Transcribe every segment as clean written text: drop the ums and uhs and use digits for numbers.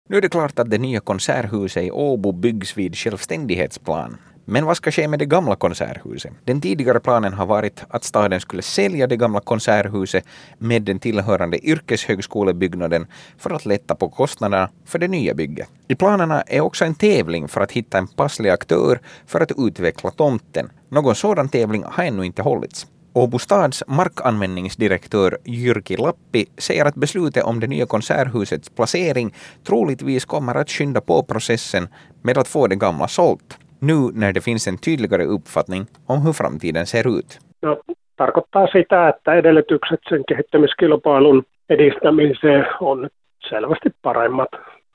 Nu är det klart att det nya konserthuset i Åbo byggs vid självständighetsplan. Men vad ska ske med det gamla konserthuset? Den tidigare planen har varit att staden skulle sälja det gamla konserthuset med den tillhörande yrkeshögskolebyggnaden för att lätta på kostnaderna för det nya bygget. I planerna är också en tävling för att hitta en passlig aktör för att utveckla tomten. Någon sådan tävling har ännu inte hållits. Åbo stads markanvändningsdirektör Jyrki Lappi säger att beslutet om det nya konserthusets placering troligtvis kommer att skynda på processen med att få det gamla sålt. Nu när det finns en tydligare uppfattning om hur framtiden ser ut. No, tarkoittaa sitä, että edellytykset sen kehittämiskilpailun edistämiseen on nyt selvästi paremmat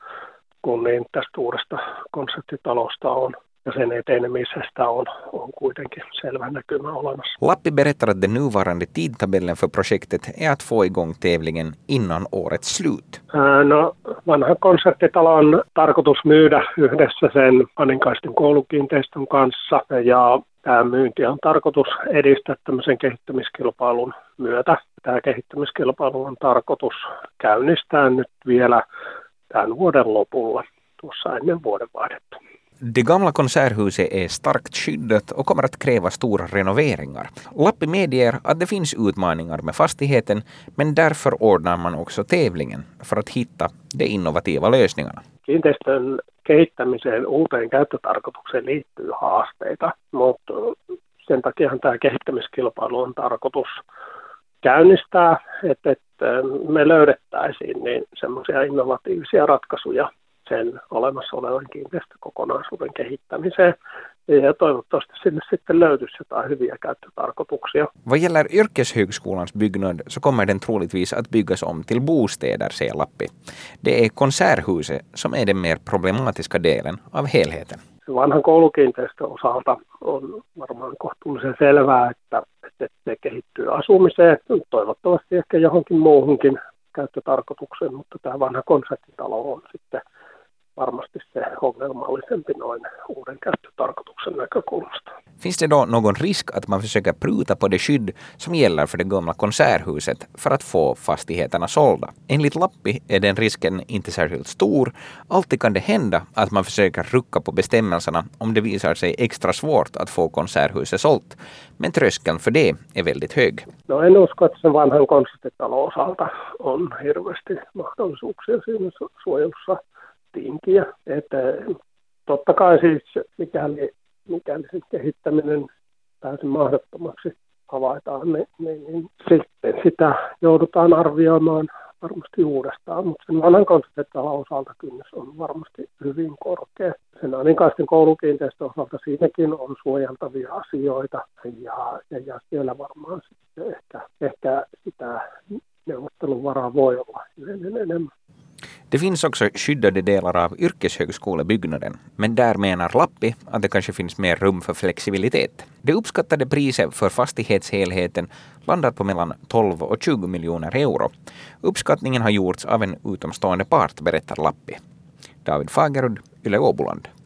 kuin niin tästä uudesta konserttitalosta on. Ja sen etenemisestä on kuitenkin selvä näkymä olemassa. Lappi berättar att den nuvarande tidtabellen för projektet är att få igång tävlingen innan årets slut. No, vanha konserttitalo on tarkoitus myydä yhdessä sen Aninkaisten koulukiinteistön kanssa. Ja tämä myynti on tarkoitus edistää tämmöisen kehittämiskilpailun myötä. Tämä kehittämiskilpailu on tarkoitus käynnistää nyt vielä tämän vuoden lopulla, tuossa ennen vuodenvaihdetta. Det gamla konserthuset är starkt skyddat och kommer att kräva stora renoveringar. Lappi medger att det finns utmaningar med fastigheten, men därför ordnar man också tävlingen för att hitta de innovativa lösningarna. Kiinteistön kehittämiseen uuteen käyttötarkoitukseen liittyy haasteita, mutta sen takiahan tämä kehittämiskilpailu on tarkoitus käynnistää, että me löydettäisiin niin semmoisia innovatiivisia ratkaisuja sen olemassa olevan kiinteistökokonaisuuden kehittämiseen. Ja toivottavasti sinne sitten löytyisi jotain hyviä käyttötarkoituksia. Vad gäller yrkeshögskolans byggnad så kommer den troligtvis att byggas om till bostäder, säger Lappi. Det är konserthuset som är den mer problematiska delen av helheten. Vanhan koulukiinteistön osalta on varmaan kohtuullisen selvää, että se kehittyy asumiseen, toivottavasti ehkä johonkin muuhunkin käyttötarkoitukseen, mutta tämä vanha konserttitalo on sitten varmasti se ongelmallisempi noin uuden käyttötarkoituksen näkökulmasta. Finns det då någon risk att man försöker pruta på det skydd som gäller för det gamla konserthuset för att få fastigheterna sålda? Enligt Lappi är den risken inte särskilt stor. Alltid kan det hända att man försöker rucka på bestämmelserna om det visar sig extra svårt att få konserthuset sålt. Men tröskeln för det är väldigt hög. No, en usko, että sen vanhan konserttitalon osalta on hirveästi mahdollisuuksia siinä suojelussa tinkiä. Että totta kai siis mikäli sen kehittäminen täysin mahdottomaksi havaitaan, niin sitten sitä joudutaan arvioimaan varmasti uudestaan, mutta sen vanhan konserttitalon osalta kynnys on varmasti hyvin korkea. Sen Aninkaisten koulukiinteistön osalta siinäkin on suojeltavia asioita ja siellä varmaan sitten ehkä sitä neuvotteluvaraa voi olla enemmän. Det finns också skyddade delar av yrkeshögskolebyggnaden, men där menar Lappi att det kanske finns mer rum för flexibilitet. Det uppskattade priset för fastighetshelheten landar på mellan 12 och 20 miljoner euro. Uppskattningen har gjorts av en utomstående part, berättar Lappi. David Fagerud, Yle Åboland.